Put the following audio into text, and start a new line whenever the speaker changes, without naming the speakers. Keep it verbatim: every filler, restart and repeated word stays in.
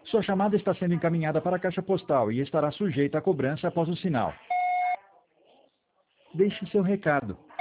Sua chamada está sendo encaminhada para a caixa postal e estará sujeita a cobrança após o sinal. Deixe seu recado.